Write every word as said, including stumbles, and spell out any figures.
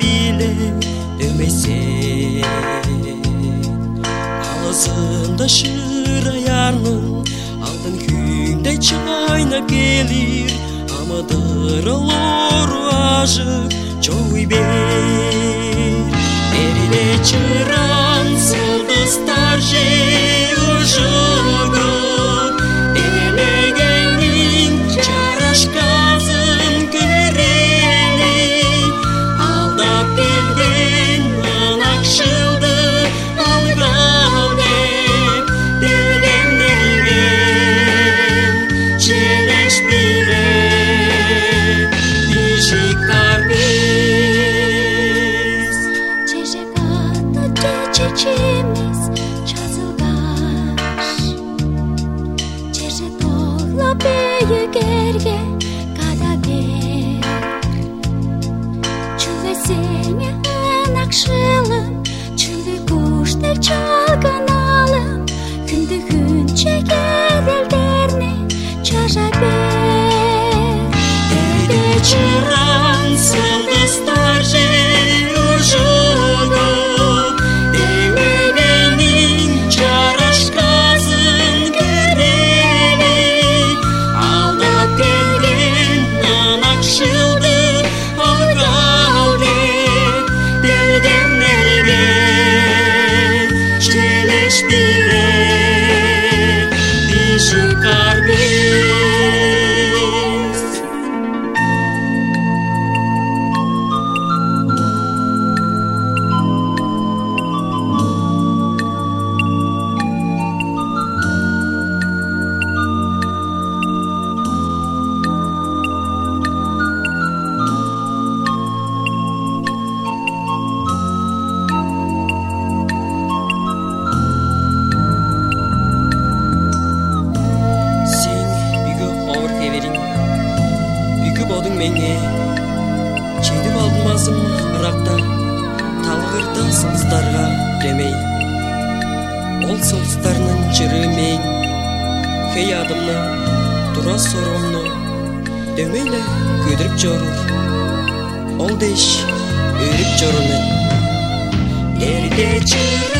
биле дөмесе алысында шыраяның алтын күндей чайнап келир амадырылор ажык чоуй бер эриде чыран сылдыстар жей ужугуп элегенин чарашказын көрели алдап келген анакшылды алгал деп делген делген челеш биле бишиктар биз чечеката чечечемиz жазылгаш чеше тола бейгерге кадабер чуле сене анакшылым чуле куштай чалганалым күндү күн чекерелдерни чажа бер эриде чыран сылдыстар жей ужугуп делегенин чарашказын көрели алдап келген анакшылды алгал деп делген делген челеш биле бишиктар биз меңе жетип алдымасым ыракта талгырда сылдыстарга демей ол сылдыстарнын жыры мен хей адымны тура соромну дөмейле көдүрүп жорур ол деш өрүп жоруну эриде чыры